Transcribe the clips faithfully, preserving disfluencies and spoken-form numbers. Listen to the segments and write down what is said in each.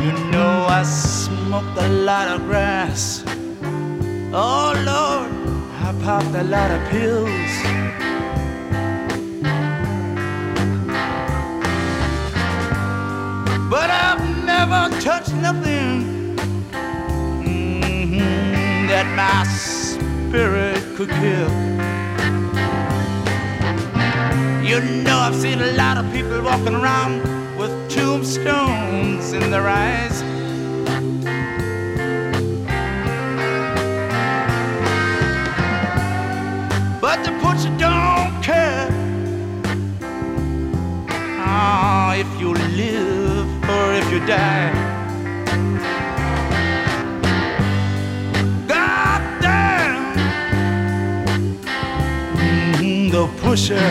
You know I smoked a lot of grass. Oh Lord, I popped a lot of pills. But I've never touched nothing mm-hmm, that my spirit could kill. You know I've seen a lot of people walking around with tombstones in their eyes. But the butcher don't care oh, if you live or if you die. God damn mm, the pusher.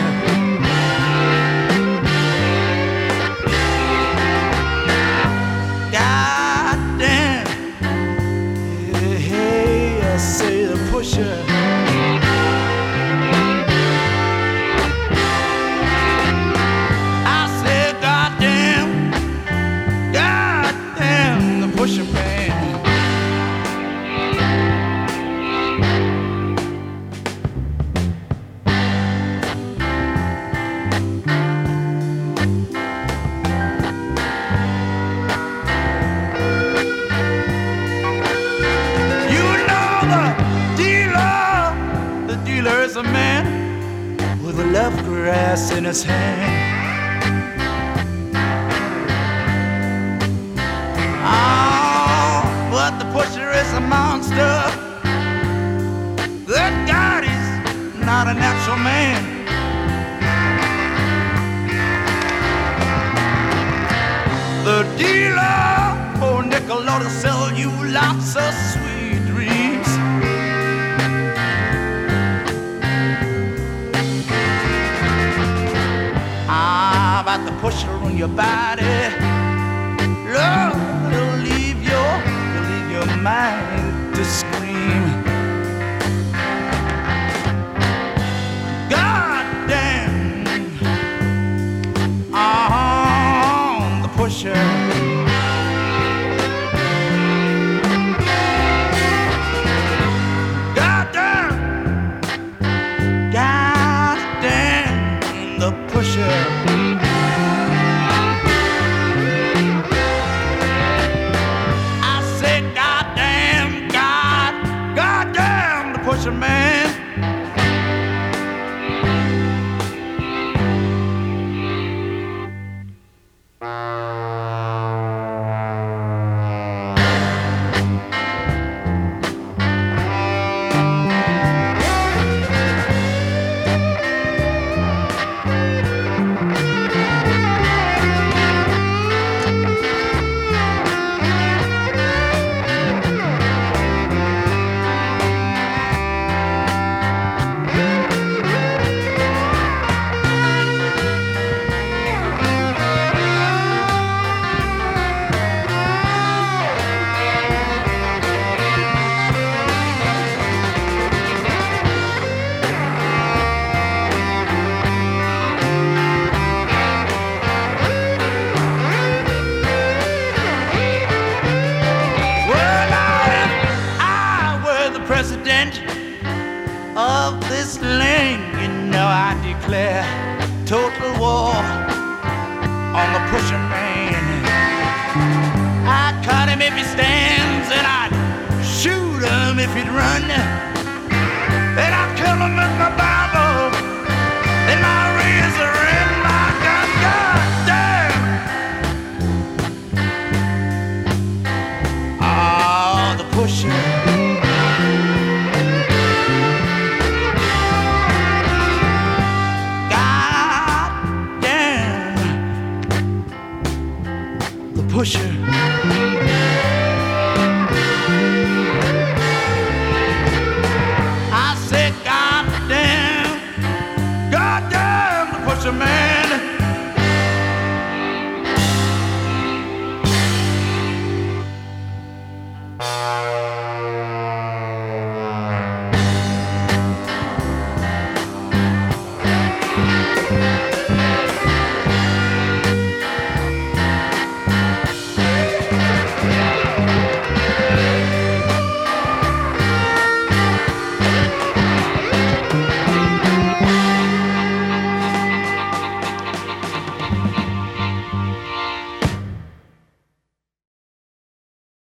A man with a love grass in his hand. Oh, but the pusher is a monster. That God is not a natural man. The dealer, oh nickel, ought to sell you lots of sweet dreams. About the pusher on your body, Lord, it'll leave your, it'll leave your mind to scream. God damn, oh, the pusher. God damn, God damn, the pusher. Pusher man. Of this land, you know I declare total war on the pusher man. I cut him if he stands, and I'd shoot him if he'd run, and I'd kill him with my Bible and my razor and my gun. God damn! Oh, the pusher. Pusher. I said, God damn, God damn, the pusher man.